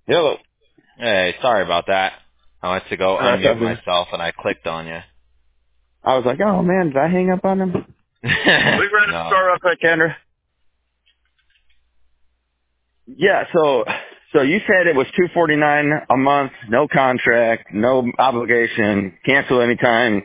Hello. Hey, sorry about that. I went to go unmute Something. myself and I clicked on you. I was like, oh man, did I hang up on him? We run a No. store real quick, Kendra. Yeah, so you said it was $249 a month, no contract, no obligation, cancel anytime,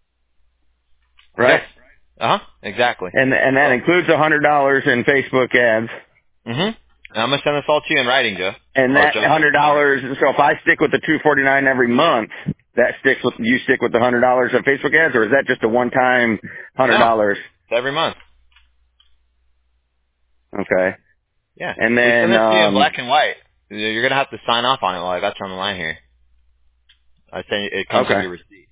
Yep. right? Exactly. And that So. includes $100 in Facebook ads, And I'm gonna send this all to you in writing, Joe. and Or that Joseph. Sorry. $100. So if I stick with the $249 every month, that sticks with you stick with the $100 of Facebook ads, or is that just a one-time No. $100? It's every month. Okay, Yeah. and We send then this to you in black and white. You're gonna have to sign off on it while I got you on the line here. I send it comes with okay. your receipt.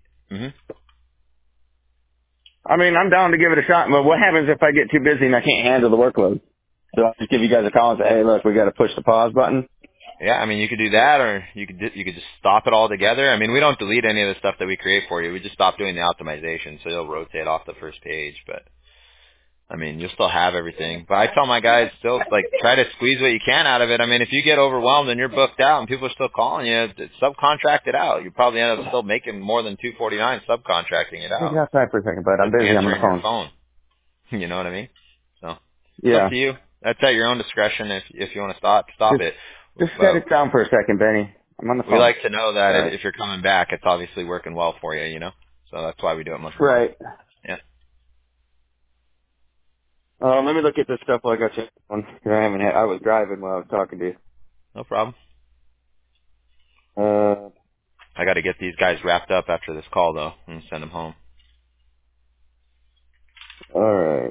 I mean, I'm down to give it a shot, but what happens if I get too busy and I can't handle the workload? So I'll just give you guys a call and say, hey, look, we got to push the pause button. Yeah, I mean, you could do that, or you could just stop it all together. I mean, we don't delete any of the stuff that we create for you. We just stop doing the optimization, so you'll rotate off the first page. But I mean, you'll still have everything. But I tell my guys still like try to squeeze what you can out of it. I mean, if you get overwhelmed and you're booked out and people are still calling you, subcontract it out. You probably end up still making more than $249 subcontracting it Hey, get out. outside for a second, bud. I'm Just busy. I'm on the answering your phone. phone. You know what I mean? So it's up Yeah. to you. That's at your own discretion. If you want to stop Just, it. just set But it down for a second, Benny. I'm on the we phone. like to know that All right. if you're coming back, it's obviously working well for you. You know. So that's why we do it month to month. Right. Yeah. Let me look at this stuff while I got you on. I was driving while I was talking to you. No problem. Uh, I got to get these guys wrapped up after this call though, and send them home. all right.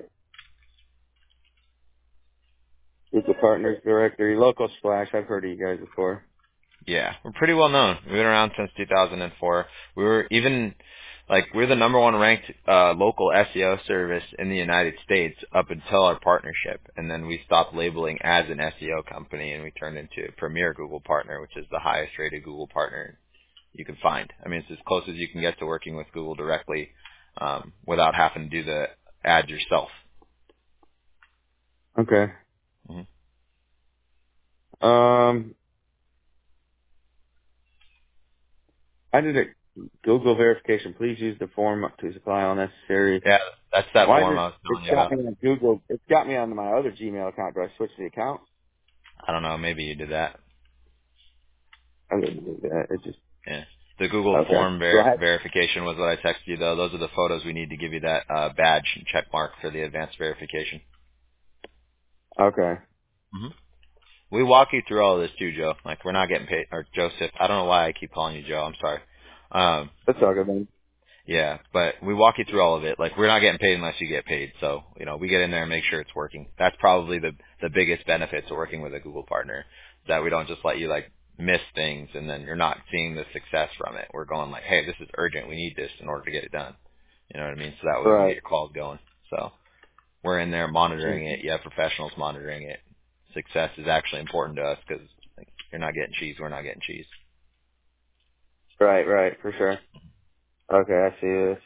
It's the Partners Directory, Local Splash. I've heard of you guys before. Yeah, we're pretty well known. We've been around since 2004. We were even we're the number one ranked local SEO service in the United States up until our partnership, and then we stopped labeling as an SEO company and we turned into a premier Google partner, which is the highest rated Google partner you can find. I mean, it's as close as you can get to working with Google directly without having to do the ad yourself. Okay. hmm I did a Google verification. Please use the form to supply all necessary. Yeah, that's that Why form did I was it's telling you got about. me on Google? It's got me on my other Gmail account. Do I switch the account? I don't know, maybe you did that. I didn't do that. It just Yeah. The Google okay. form So I verification was what I texted you, though. Those are the photos we need to give you that badge and check mark for the advanced verification. okay. hmm We walk you through all of this too, Joe. Like, we're not getting paid, or Joseph. I don't know why I keep calling you Joe. I'm sorry. That's all good then. Yeah, but we walk you through all of it. Like, we're not getting paid unless you get paid. So, we get in there and make sure it's working. That's probably the biggest benefit to working with a Google partner, that we don't just let you, miss things and then you're not seeing the success from it. We're going like, hey, this is urgent. We need this in order to get it done. You know what I mean? So that way we can get Right. your calls going. So we're in there monitoring it. You have professionals monitoring it. Success is actually important to us because you're not getting cheese. We're not getting cheese. Right. Right. For sure. Okay. I see this.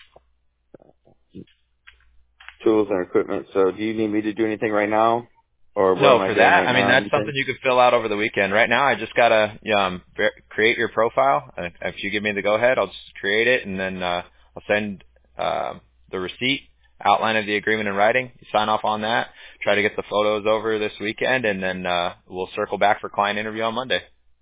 Tools and equipment. So do you need me to do anything right now, or what No, am I for doing that, right I mean, now? that's something Anything? you could fill out over the weekend. Right now, I just gotta create your profile. If you give me the go ahead, I'll just create it, and then I'll send the receipt, outline of the agreement in writing. You sign off on that. Try to get the photos over this weekend, and then we'll circle back for client interview on Monday.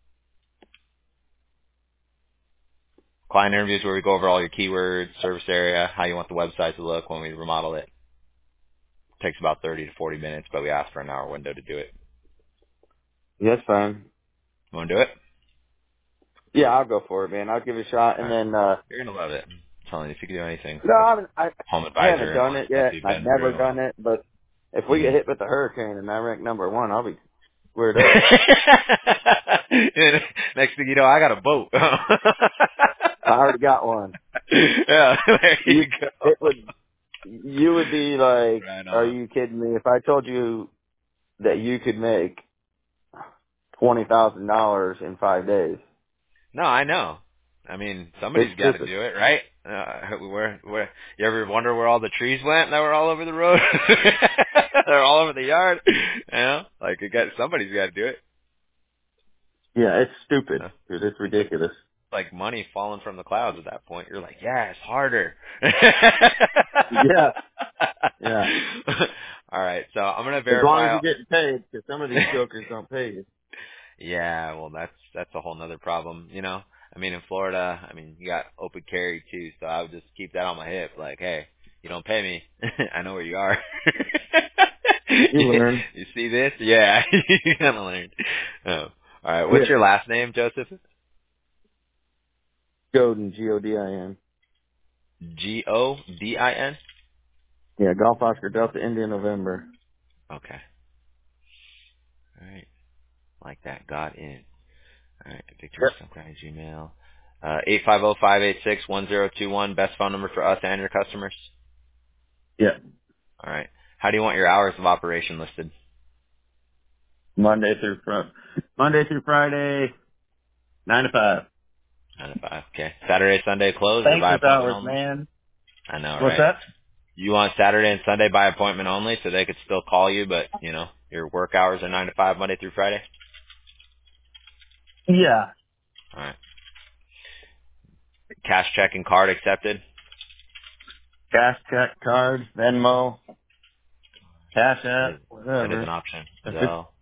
Client interviews where we go over all your keywords, service area, how you want the website to look when we remodel it. Takes about 30 to 40 minutes, but we ask for an hour window to do it. Yes, fine. You want to do it? Yeah, I'll go for it, man. I'll give it a shot, All and right. then You're gonna love it. I'm telling you, if you can do anything no, with I Home haven't Advisor and done all the it stuff yet. you've I've been never through. done it, but if we Mm-hmm. get hit with a hurricane and I rank number one, I'll be squared up. Next thing you know, I got a boat. I already got one. Yeah, there you You, go. it would, you would be like, Right are on. you kidding me? If I told you that you could make $20,000 in 5 days, No, I know. I mean, it's somebody's got to just, do it, right? Where? You ever wonder where all the trees went that were all over the road? They're all over the yard. Somebody's got to do it. Yeah, it's stupid, Huh? dude. It's ridiculous. Like money falling from the clouds at that point. You're like, yeah, it's harder. Yeah, yeah. All right, so I'm gonna As long as verify. you're getting paid, because some of these jokers don't pay you. Yeah, well, that's a whole nother problem, you know. I mean, in Florida, I mean, you got open carry too, so I would just keep that on my hip. Like, hey, you don't pay me, I know where you are. You learn. You see this? Yeah, you gotta learn. Oh. All right, what's Yeah. your last name, Joseph? Godin, Godin. Godin. Yeah, Golf Oscar Delta India November. Okay. All right. Like that. Got in. All right. Victor Yep. Stump at Gmail. 850-586-1021. Best phone number for us and your customers. Yeah. All right. How do you want your hours of operation listed? Monday through Friday, 9 to 5. 9 to 5. Okay. Saturday, Sunday closed or by Thankless appointment hours, only? man. I know, What's right? that? You want Saturday and Sunday by appointment only so they could still call you, but, you know, your work hours are 9 to 5 Monday through Friday? Yeah. All right. Cash, check, and card accepted? Cash check, cards, Venmo, Cash That App, is, that is an whatever. option. If it's, Zelle.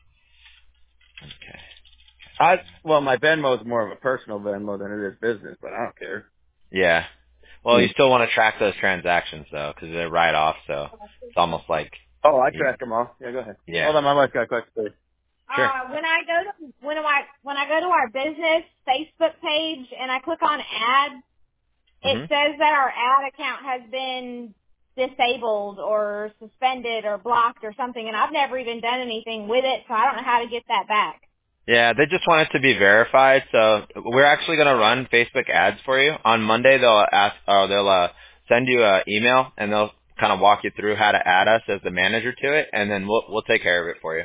Okay. Cash, check. well, my Venmo is more of a personal Venmo than it is business, but I don't care. Yeah. Well, you still want to track those transactions though, because they're write off. So it's almost like, Oh, I track them all. Yeah, go ahead. yeah. Hold on, my wife got a question for you. Sure. When I go to our business Facebook page and I click on ads, it Mhm. says that our ad account has been disabled or suspended or blocked or something, and I've never even done anything with it, so I don't know how to get that back. Yeah, they just want it to be verified. So we're actually going to run Facebook ads for you on Monday. They'll ask, or they'll send you an email, and they'll kind of walk you through how to add us as the manager to it, and then we'll take care of it for you.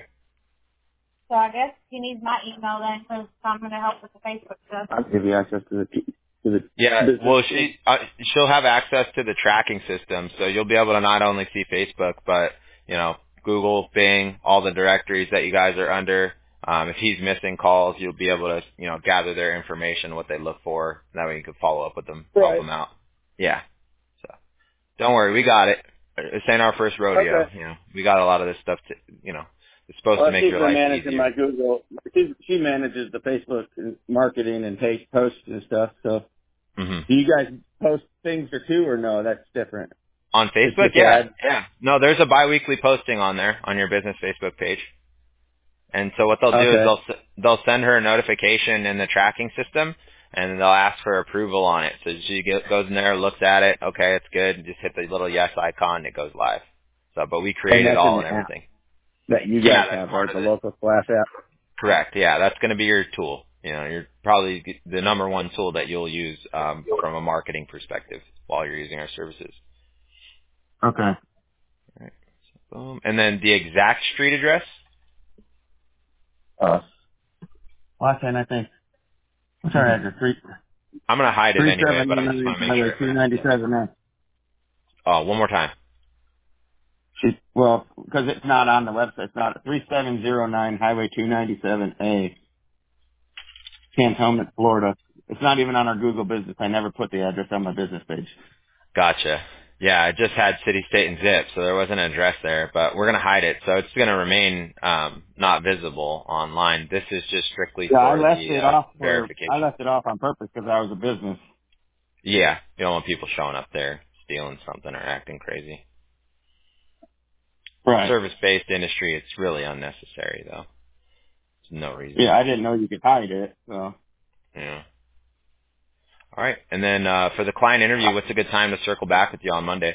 So I guess you need my email then, because I'm going to help with the Facebook stuff. I'll give you access to the Yeah, business. well, she'll have access to the tracking system, so you'll be able to not only see Facebook, but you know, Google, Bing, all the directories that you guys are under. If he's missing calls, you'll be able to, you know, gather their information, what they look for. That way you can follow up with them, help Right. them out. Yeah. So don't worry, we got it. This ain't our first rodeo. Okay. You know, we got a lot of this stuff. To, you know, it's supposed to Well, make she's your been life managing easier. my Google. She manages the Facebook and marketing and page posts and stuff. So, Hmm. do you guys post things or two, or no? That's different. On It's Facebook, just yeah, ads. yeah. No, there's a biweekly posting on there on your business Facebook page. And so what they'll do is Okay. they'll send her a notification in the tracking system, and they'll ask for approval on it. So she goes in there, looks at it, okay, it's good, and just hit the little yes icon, and it goes live. So, but we And create it that's in all the and app everything. that you Yeah, guys that's have, part right? of The it. local Flash app. Correct. Yeah, that's going to be your tool. You know, you're probably the number one tool that you'll use from a marketing perspective while you're using our services. Okay. All right. Boom. And then the exact street address. Why can't I think? What's our address? I'm going to hide it anyway, but I just 3709 want to make sure Highway it matches up. 297. Oh, one more time. Well, because it's not on the website. It's not 3709 Highway 297A, Cantonment, Florida. It's not even on our Google business. I never put the address on my business page. Gotcha. Yeah, I just had city, state, and zip, so there wasn't an address there, but we're going to hide it, so it's going to remain not visible online. This is just strictly Yeah, for the I verification. left it off on purpose because I was a business. Yeah, you don't want people showing up there stealing something or acting crazy. Right. Service-based industry, it's really unnecessary, though. There's no reason. Yeah, I didn't know you could hide it. So, Yeah. All right, and then for the client interview, what's a good time to circle back with you on Monday?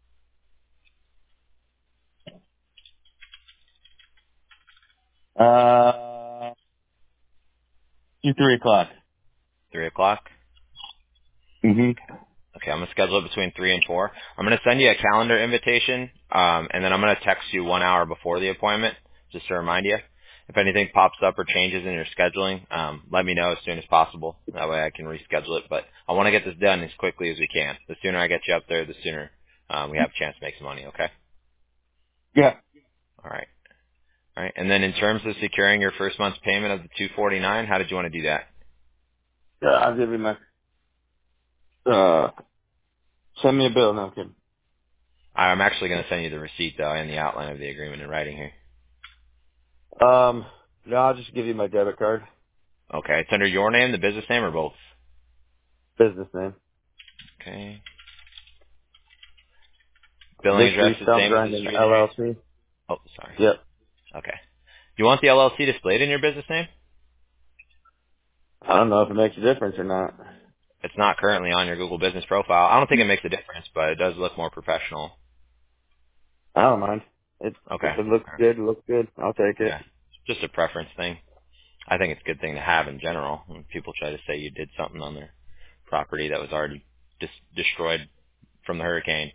3 o'clock. 3 o'clock? Mm-hmm. Okay, I'm gonna schedule it between 3 and 4. I'm gonna send you a calendar invitation, and then I'm gonna text you 1 hour before the appointment, just to remind you. If anything pops up or changes in your scheduling, let me know as soon as possible. That way I can reschedule it. But I want to get this done as quickly as we can. The sooner I get you up there, the sooner we have a chance to make some money. Okay. Yeah. All right. All right. And then in terms of securing your first month's payment of the $249, how did you want to do that? Yeah, I'll give you my, send me a bill, no I'm kidding. I'm actually going to send you the receipt, though, and the outline of the agreement in writing here. No, I'll just give you my debit card. Okay. It's under your name, the business name, or both? Business name. Okay. Billing address Victory is the Stump same as the Grinding street address? LLC. Oh, sorry. Yep. Okay. Do you want the LLC displayed in your business name? I don't know if it makes a difference or not. It's not currently on your Google business profile. I don't think it makes a difference, but it does look more professional. I don't mind. Okay. If it looks good, it looks good. I'll take it. Yeah. Just a preference thing. I think it's a good thing to have in general. When people try to say you did something on their property that was already destroyed from the hurricane.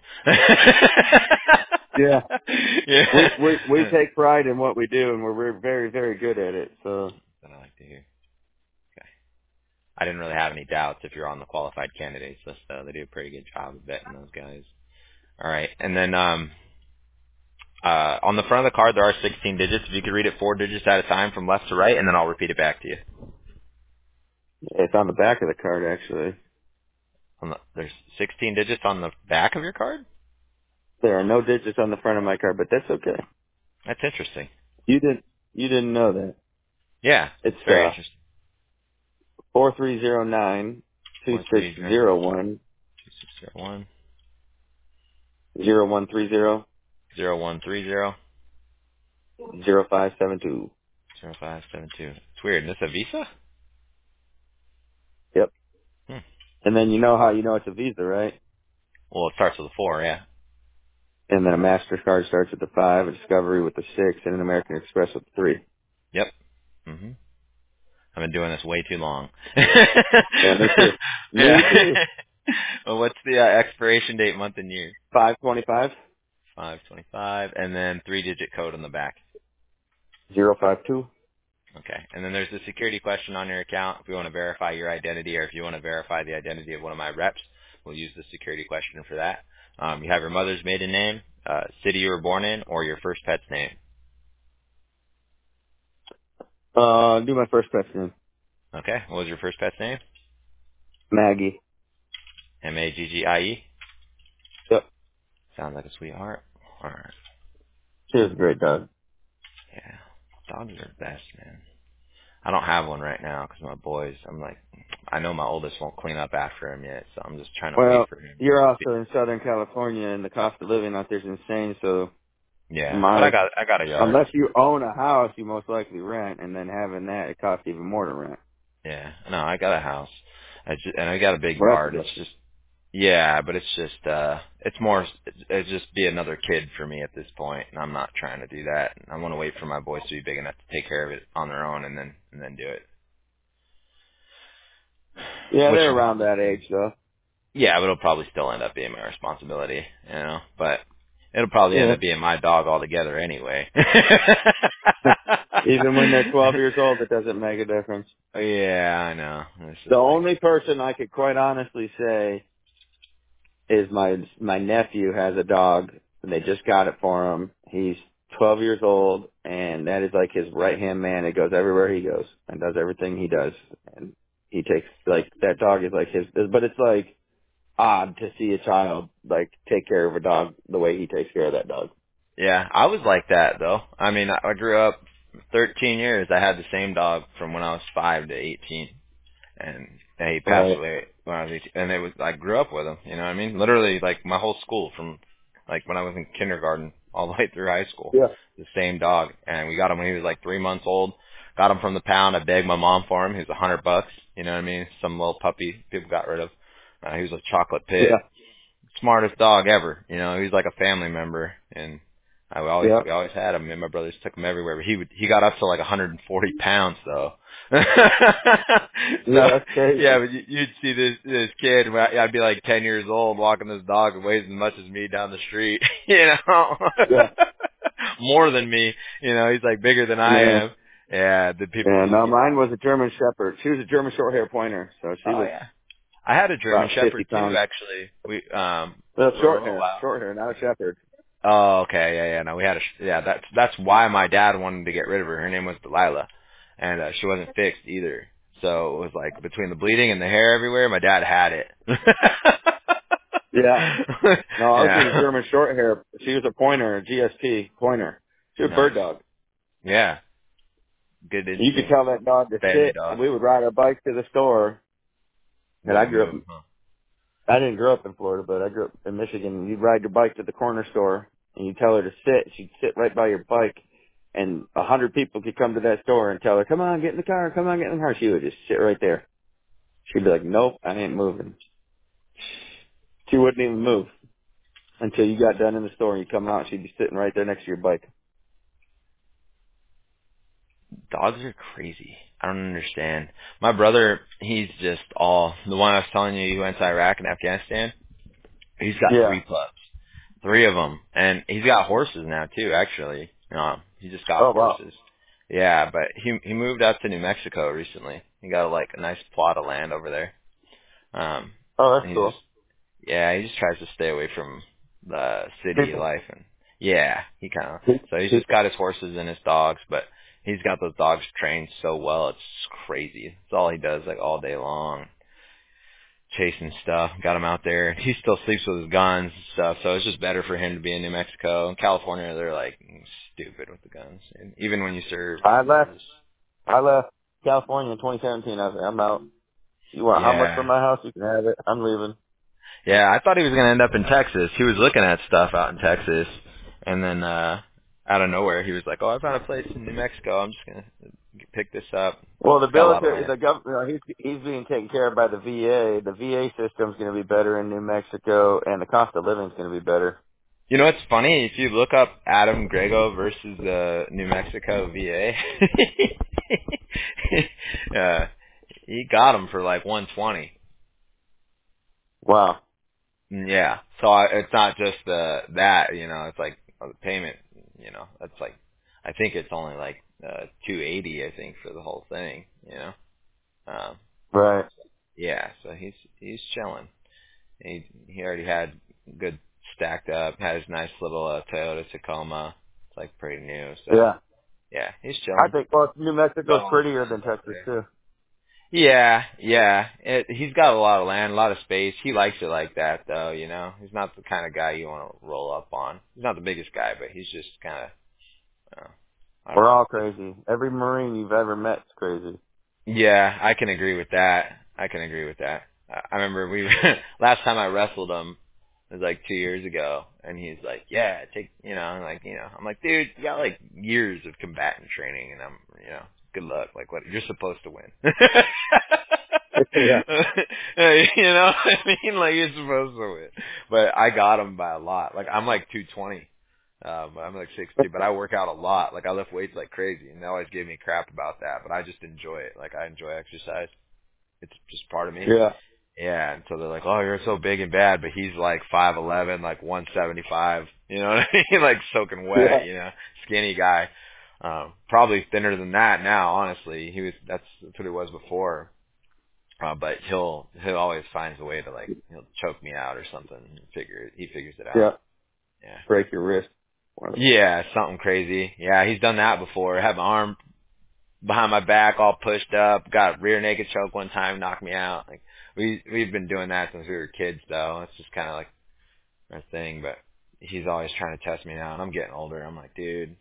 Yeah. Yeah. We take pride in what we do, and we're very, very good at it. So That I like to hear. Okay. I didn't really have any doubts if you're on the qualified candidates list, though. They do a pretty good job of vetting those guys. All right. And then on the front of the card, there are 16 digits. If you could read it 4 digits at a time from left to right, and then I'll repeat it back to you. it's on the back of the card, actually. There's 16 digits on the back of your card? There are no digits on the front of my card, but that's okay. That's interesting. You didn't know that. Yeah. It's Very interesting. 4309 2601 2601 0130 0130 0572. 0572. It's weird. Is this a Visa? Yep. Hmm. And then you know how you know it's a Visa, right? Well, it starts with a 4, yeah. And then a MasterCard starts with the 5, a Discovery with the 6, and an American Express with the 3. Yep. Mm-hmm. I've been doing this way too long. Yeah, me too. Me Yeah. too. Well, what's the expiration date, month, and year? 525 525, and then 3-digit code on the back. 052. Okay. And then there's a security question on your account. If you want to verify your identity, or if you want to verify the identity of one of my reps, we'll use the security question for that. You have your mother's maiden name, city you were born in, or your first pet's name. Do my first question. Okay. What was your first pet's name? Maggie. Maggie. Yep. Sounds like a sweetheart. All right. She was a great dog. Yeah. Dogs are the best, man. I don't have one right now because my boys, I know my oldest won't clean up after him yet, so I'm just trying to wait Well, for him. you're also in Southern California, and the cost of living out there is insane, so Yeah. But I got a yard. unless you own a house, you most likely rent, and then having that, it costs even more to rent. Yeah. No, I got a house. And I got a big Well, that's a yard. It's blessing. just, yeah, but it's just, it's just be another kid for me at this point, and I'm not trying to do that. I want to wait for my boys to be big enough to take care of it on their own and then do it. Yeah, Which they're is, around that age, though. yeah, but it'll probably still end up being my responsibility, but it'll probably end Yeah. up being my dog altogether anyway. Even when they're 12 years old, it doesn't make a difference. Yeah, I know. It's The just like, only person I could quite honestly say is my nephew has a dog, and they just got it for him. He's 12 years old, and that is like his right-hand man. It goes everywhere he goes and does everything he does. And he takes, like, that dog is like his, but it's like odd to see a child, like, take care of a dog the way he takes care of that dog. yeah, I was like that though. I mean, I grew up 13 years. I had the same dog from when I was 5 to 18. And he passed Right. away when I was 18. And I grew up with him, you know what I mean? Literally, like, my whole school from, like, when I was in kindergarten all the way through high school. Yeah. The same dog. And we got him when he was, like, 3 months old. Got him from the pound. I begged my mom for him. He was $100, you know what I mean? Some little puppy people got rid of. He was a chocolate pit. Yeah. Smartest dog ever. You know, he was like a family member. And Yeah. we always had him, and my brothers took him everywhere. But he got up to like 140 pounds though. So Yeah, that's crazy. yeah, but you'd see this kid. I'd be like 10 years old walking this dog who weighs as much as me down the street. You know, Yeah. more than me. You know, he's like bigger than I Man. am. Yeah, the people Yeah, just, no, mine was a German Shepherd. She was a German Shorthair Pointer, so she oh was yeah. I had a German about 50 Shepherd too, pounds. actually. We Well, for a short little hair, while. not a shepherd. Oh, okay, yeah. No, we had that's why my dad wanted to get rid of her. Her name was Delilah, and she wasn't fixed either. So it was like between the bleeding and the hair everywhere, my dad had it. Yeah. No, ours was a Yeah. German short hair. She was a pointer, a GSP pointer. She was a bird Nice. dog. Yeah. Good You could instinct. tell that dog to Family sit, dog. and we would ride our bikes to the store. And Wouldn't move. Huh? I didn't grow up in Florida, but I grew up in Michigan. You'd ride your bike to the corner store, and you tell her to sit. She'd sit right by your bike, and 100 people could come to that store and tell her, "Come on, get in the car. Come on, get in the car." She would just sit right there. She'd be like, "Nope, I ain't moving." She wouldn't even move until you got done in the store and you come out. She'd be sitting right there next to your bike. Dogs are crazy. I don't understand. My brother, he's just all the one I was telling you. He went to Iraq and Afghanistan. He's got Yeah. 3 pups, 3 of them, and he's got horses now too. Actually, he just got Oh wow. horses. Yeah, but he moved out to New Mexico recently. He got like a nice plot of land over there. Oh, that's And cool. he just tries to stay away from the city People. life, and yeah, he kind of. So he's just People. got his horses and his dogs, but he's got those dogs trained so well, it's crazy. It's all he does like all day long. Chasing stuff, got him out there. He still sleeps with his guns and stuff, so it's just better for him to be in New Mexico. In California, they're like stupid with the guns, and even when you serve, I they're left. just I left California in 2017. I was like, I'm out. You want how much for yeah, my house? You can have it. I'm leaving. yeah. I thought he was gonna end up in Texas. He was looking at stuff out in Texas, and then out of nowhere, he was like, "Oh, I found a place in New Mexico. I'm just gonna pick this up. Well, the It's got a lot of military, land." the government, he's being taken care of by the VA. The VA system's going to be better in New Mexico, and the cost of living is going to be better. You know what's funny? If you look up Adam Grego versus the New Mexico VA, uh, he got him for like 120. Wow. Yeah. So it's not just that, it's like the payment, that's like, I think it's only like 280, I think, for the whole thing. Um, Right. yeah. So he's chilling. He already had good stacked up. Had his nice little Toyota Tacoma. It's like pretty new. So Yeah. yeah, he's I chilling. think, well, New Got Mexico's all his prettier than friends out Texas, there. too. Yeah, yeah. He's got a lot of land, a lot of space. He likes it like that, though. He's not the kind of guy you want to roll up on. He's not the biggest guy, but he's just kind of, I don't We're know. all crazy. Every Marine you've ever met's crazy. Yeah, I can agree with that. I remember last time I wrestled him, it was like 2 years ago, and he's like, "Yeah, I'm like, dude, you got like years of combatant training, and good luck. Like, what you're supposed to win." Yeah. What I mean? Like, you're supposed to win. But I got him by a lot. Like, I'm like 220. I'm like 60, but I work out a lot. Like, I lift weights like crazy, and they always give me crap about that, but I just enjoy it. Like, I enjoy exercise. It's just part of me. Yeah. Yeah, and so they're like, "Oh, you're so big and bad," but he's like 5'11", like 175. You know what I mean? Like soaking Yeah. wet. Skinny guy. Probably thinner than that now. Honestly, that's what he was before. But he'll always finds a way to like he'll choke me out or something. He figures it Yeah. out. Yeah. Break your wrist. Yeah, something crazy. Yeah, he's done that before. Had my arm behind my back all pushed up, got rear naked choke one time, knocked me out. Like we've been doing that since we were kids though. It's just kinda like our thing, but he's always trying to test me now and I'm getting older. I'm like, dude,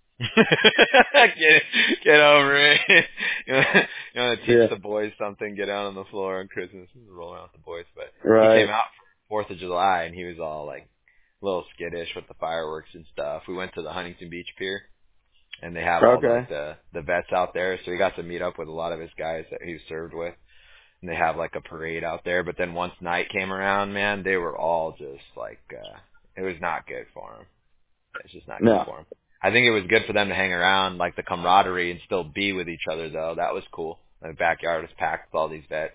get over it. You want to teach Yeah. the boys something, get out on the floor on Christmas and roll around with the boys. But he came Right. out for 4th of July and he was all like a little skittish with the fireworks and stuff. We went to the Huntington Beach Pier and they have all Okay. like the vets out there, so he got to meet up with a lot of his guys that he served with. And they have like a parade out there, but then once night came around, man, they were all just like it was not good for them. It's just not good No. for them. I think it was good for them to hang around, like the camaraderie, and still be with each other. Though that was cool. The backyard was packed with all these vets.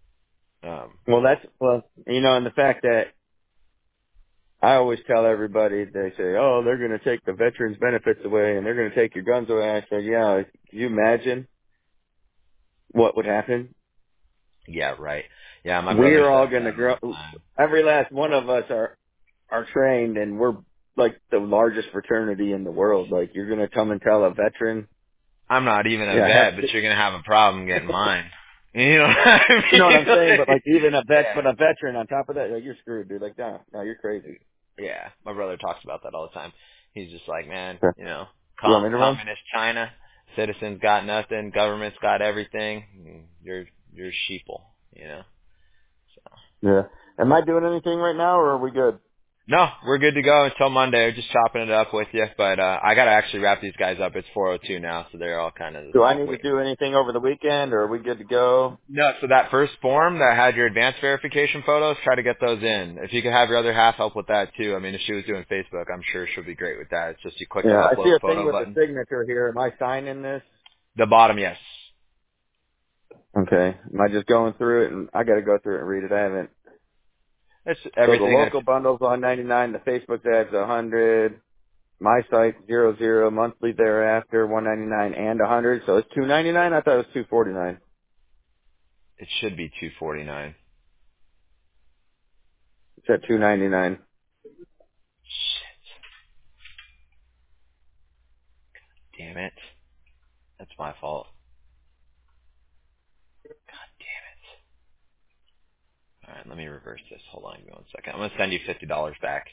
And the fact that I always tell everybody, they say, oh, they're going to take the veterans benefits away and they're going to take your guns away. I say, yeah, can you imagine what would happen? Yeah, right. Yeah, my brother We're all says going to that all grow. the time. Every last one of us are trained and we're like the largest fraternity in the world. Like you're gonna come and tell a veteran. I'm not even a Yeah, vet, but you're gonna have a problem getting mine. You know what I mean? you know what I'm saying? But like even but a veteran on top of that, like you're screwed, dude. Like no, you're crazy. Yeah, my brother talks about that all the time. He's just like, man, Okay. you know, You want me to run? communist China, citizens got nothing, government's got everything. You're sheeple, you know. So. Yeah. Am I doing anything right now, or are we good? No, we're good to go until Monday. We're just chopping it up with you, but I gotta actually wrap these guys up. It's 4:02 now, so they're all kind of Do I need to waiting. do anything over the weekend, or are we good to go? No, so that first form that had your advanced verification photos, try to get those in. If you could have your other half help with that too. I mean, if she was doing Facebook, I'm sure she'll be great with that. It's just you click the Yeah, I see upload a thing photo with the button. signature here. Am I signing this? The bottom, yes. Okay. Am I just going through it? And I got to go through it and read it. I haven't. It's So the everything that's local bundle's on 99. The Facebook ad's 100. My site 00. Monthly thereafter 199 and 100. So it's 299. I thought it was 249. it should be 249. It's at 299. Shit. Damn it. That's my fault. God damn it. Alright, let me reverse this. Hold on, give me 1 second. I'm gonna send you $50 back.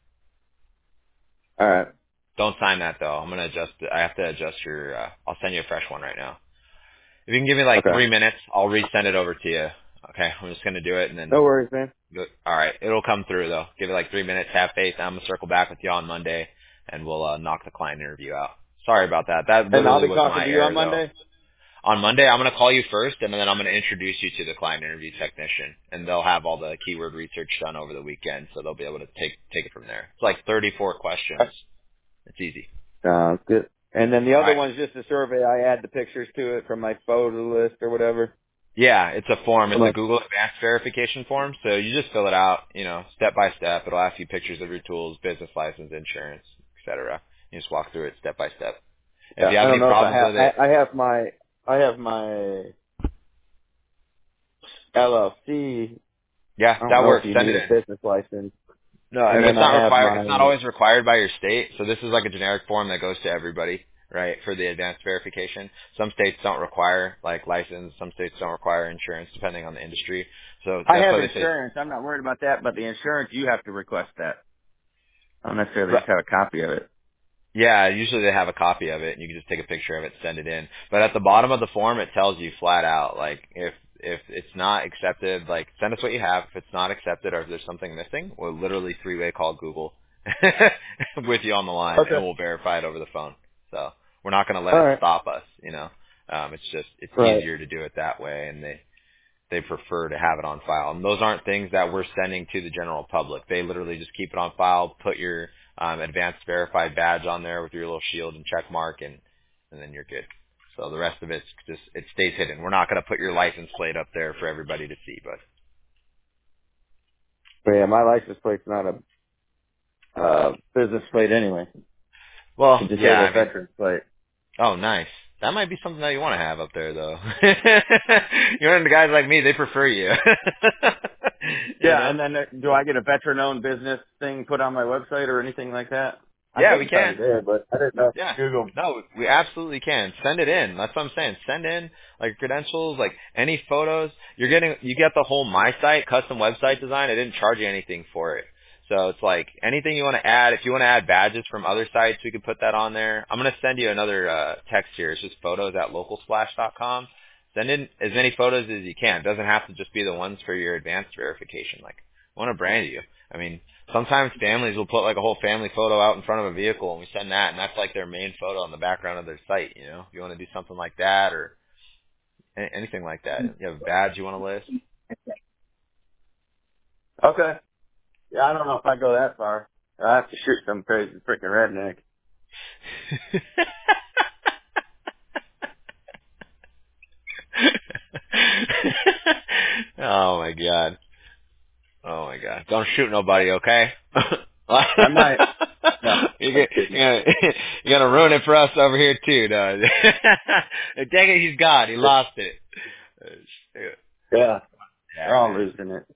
All right. Don't sign that though. I'm gonna adjust it. I have to adjust your I'll send you a fresh one right now. If you can give me like Okay. 3 minutes, I'll resend it over to you. Okay, I'm just gonna do it and then No worries, man. alright, it'll come through though. Give it like 3 minutes, have faith. I'm gonna circle back with you on Monday and we'll knock the client interview out. Sorry about that. That And I'll literally be was talking my to you on error though. Monday. On Monday, I'm going to call you first, and then I'm going to introduce you to the client interview technician, and they'll have all the keyword research done over the weekend, so they'll be able to take it from there. It's like 34 questions. It's easy. Sounds good. And then the All other right. one's just a survey. I add the pictures to it from my photo list or whatever. Yeah, it's a form. It's Come a on. Google Advanced Verification form, so you just fill it out, step by step. It'll ask you pictures of your tools, business license, insurance, etc. You just walk through it step by step. If Yeah, you I have don't any know if I problems have. with it, I have my LLC. yeah, I don't that know works. if you Send need it a in. business license. No, if And it's then I not have required, it's not my. always required by your state. So this is like a generic form that goes to everybody, right, for the advanced verification. Some states don't require like license. Some states don't require insurance, depending on the industry. So I that's have why they say, insurance. I'm not worried about that. But the insurance, you have to request that. I don't necessarily just have a copy of it. yeah, usually they have a copy of it, and you can just take a picture of it, send it in. But at the bottom of the form, it tells you flat out, like if it's not accepted, like send us what you have. If it's not accepted, or if there's something missing, we'll literally three-way call Google with you on the line, and Okay. we'll verify it over the phone. So we're not going to let All it right. stop us, it's Right. easier to do it that way, and they prefer to have it on file. And those aren't things that we're sending to the general public. They literally just keep it on file, put your advanced verified badge on there with your little shield and check mark, and then you're good. So the rest of it stays hidden. We're not going to put your license plate up there for everybody to see, but But yeah, my license plate's not a business plate anyway. well, It's a yeah, disabled I mean, veterans plate. oh, nice. That might be something that you want to have up there, though. You're one of the guys like me; they prefer you. You Yeah, know? and then do I get a veteran-owned business thing put on my website or anything like that? I Yeah, think we it's already can. there, but I didn't know. Yeah. Google. No, we absolutely can. Send it in. That's what I'm saying. Send in like credentials, like any photos. You get the whole My Site custom website design. I didn't charge you anything for it. So it's like anything you want to add. If you want to add badges from other sites, we can put that on there. I'm going to send you another text here. It's just photos@localsplash.com. Send in as many photos as you can. It doesn't have to just be the ones for your advanced verification. Like, I want to brand you. I mean, sometimes families will put like a whole family photo out in front of a vehicle, and we send that, and that's like their main photo in the background of their site. If you want to do something like that or anything like that, you have a badge you want to list. Okay. Yeah, I don't know if I go that far. I have to shoot some crazy freaking redneck. Oh my god! Oh my god! Don't shoot nobody, okay? I might. No, I'm you're, kidding. gonna, you're gonna ruin it for us over here too, no? Dang it, he's gone. He lost it. Yeah, they're Yeah, all man. losing it.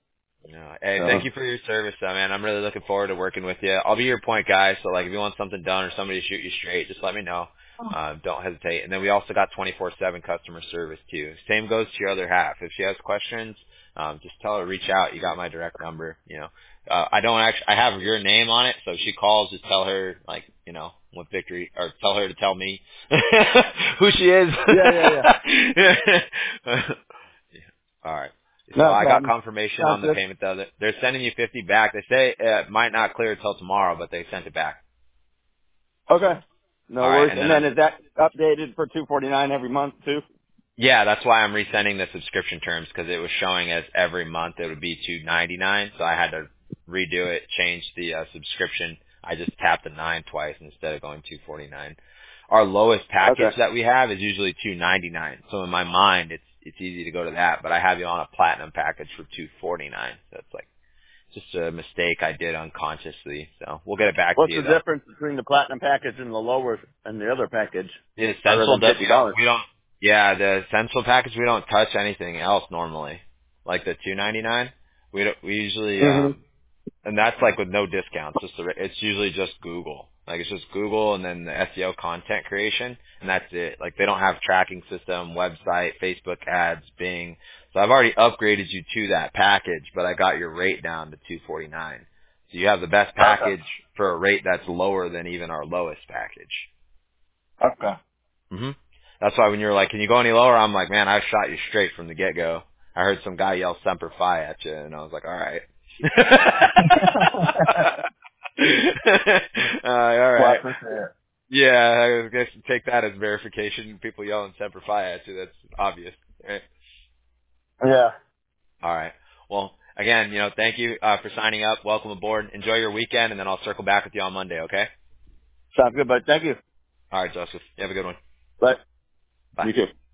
No. Hey, thank you for your service, though, man. I'm really looking forward to working with you. I'll be your point guy, so like if you want something done or somebody to shoot you straight, just let me know. Don't hesitate. And then we also got 24/7 customer service too. Same goes to your other half. If she has questions, just tell her reach out. You got my direct number. You know, I have your name on it, so if she calls, just tell her like what Victory, or tell her to tell me who she is. Yeah. All right. So No I got problem. confirmation Sounds on the good. payment though. They're sending you 50 back. They say it might not clear till tomorrow, but they sent it back. Okay. No All right, worries. and And then then is that updated for $249 every month too? yeah, that's why I'm resending the subscription terms because it was showing as every month it would be $299. So I had to redo it, change the subscription. I just tapped the 9 twice instead of going $249. Our lowest package Okay. that we have is usually $299. So in my mind, it's easy to go to that. But I have you on a platinum package for $249. So it's like just a mistake I did unconsciously. So we'll get it back to What's you the though. difference between the platinum package and the lower and the other package? The Other essential than that $50. we don't yeah, the essential package we don't touch anything else normally. Like the $299, we usually Mhm. and that's like with no discounts. It's usually just Google. Like it's just Google and then the SEO content creation and that's it. Like they don't have tracking system, website, Facebook ads, Bing. So I've already upgraded you to that package, but I got your rate down to $249. So you have the best Okay. package for a rate that's lower than even our lowest package. Okay. hmm That's why when you're like, can you go any lower? I'm like, man, I shot you straight from the get-go. I heard some guy yell Semper Fi at you, and I was like, all right. All Well, I right. appreciate it. Yeah, I guess take that as verification. People yelling Semper Fi at you, that's obvious. Right? Yeah. All right. Well, again, thank you for signing up. Welcome aboard. Enjoy your weekend, and then I'll circle back with you on Monday, okay? Sounds good, bud. Thank you. All right, Joseph. You have a good one. Bye. Bye. You too.